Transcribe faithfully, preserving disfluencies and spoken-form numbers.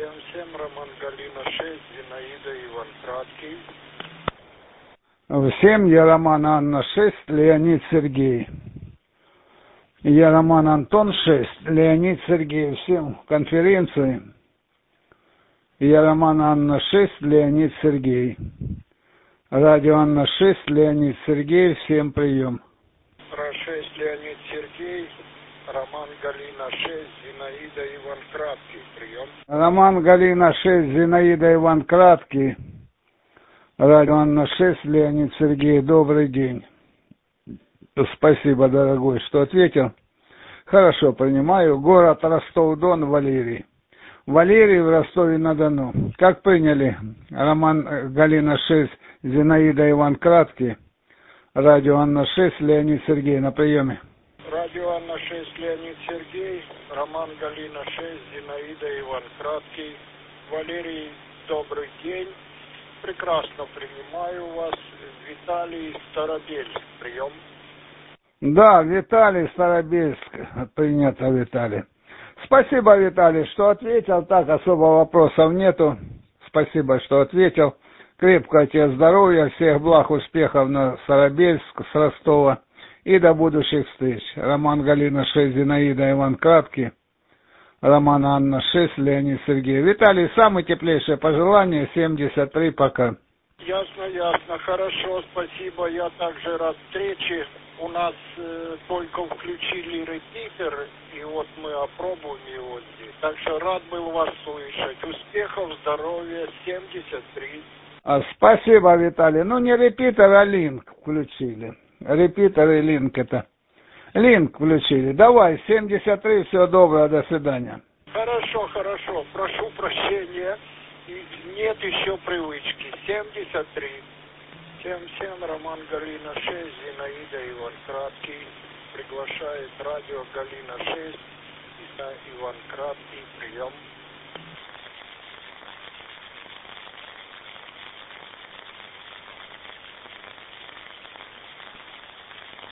семь-семь, Роман Галина шесть, Зинаида Иван Краткий. Всем я Роман Анна шесть, Леонид Сергей. Я Роман Антон шесть, Леонид Сергей. Всем конференции. Я Роман Анна шесть, Леонид Сергей. Радио Анна шесть, Леонид Сергей. Всем прием. Про шесть, Леонид Сергей. Роман Галина шесть, Зинаида Иван Краткий. Прием. Роман Галина шесть, Зинаида Иван Краткий. Радио Анна шесть, Леонид Сергей. Добрый день. Спасибо, дорогой, что ответил. Хорошо, принимаю. Город Ростов-Дон, Валерий. Валерий в Ростове-на-Дону. Как приняли? Роман Галина шесть, Зинаида Иван Краткий. Радио Анна шесть, Леонид Сергей на приеме. Радио Анна шесть, Леонид Сергей. Роман Галина шесть, Зинаида Иван Краткий. Валерий, добрый день. Прекрасно принимаю вас. Виталий Старобельск. Прием. Да, Виталий Старобельск. Принято, Виталий. Спасибо, Виталий, что ответил. Так, особо вопросов нету. Спасибо, что ответил. Крепкого тебе здоровья, всех благ, успехов на Старобельск, с Ростова. И до будущих встреч. Роман Галина шесть, Зинаида Иван Краткий. Роман Анна шесть, Леонид Сергей. Виталий, самые теплейшие пожелания. семьдесят три, пока. Ясно, ясно. Хорошо, спасибо. Я также рад встрече. У нас э, только включили репитер, и вот мы опробуем его здесь. Так что рад был вас слышать. Успехов, здоровья, семьдесят три. А, спасибо, Виталий. Ну, не репитер, а линк включили. Репитер и линк это. Линк включили. Давай, семьдесят три, всего доброго, до свидания. Хорошо, хорошо. Прошу прощения. И нет еще привычки. семьдесят три. семь-семь, Роман Галина шесть, Зинаида Иван Краткий. Приглашает радио Галина шесть, Иван Краткий. Прием.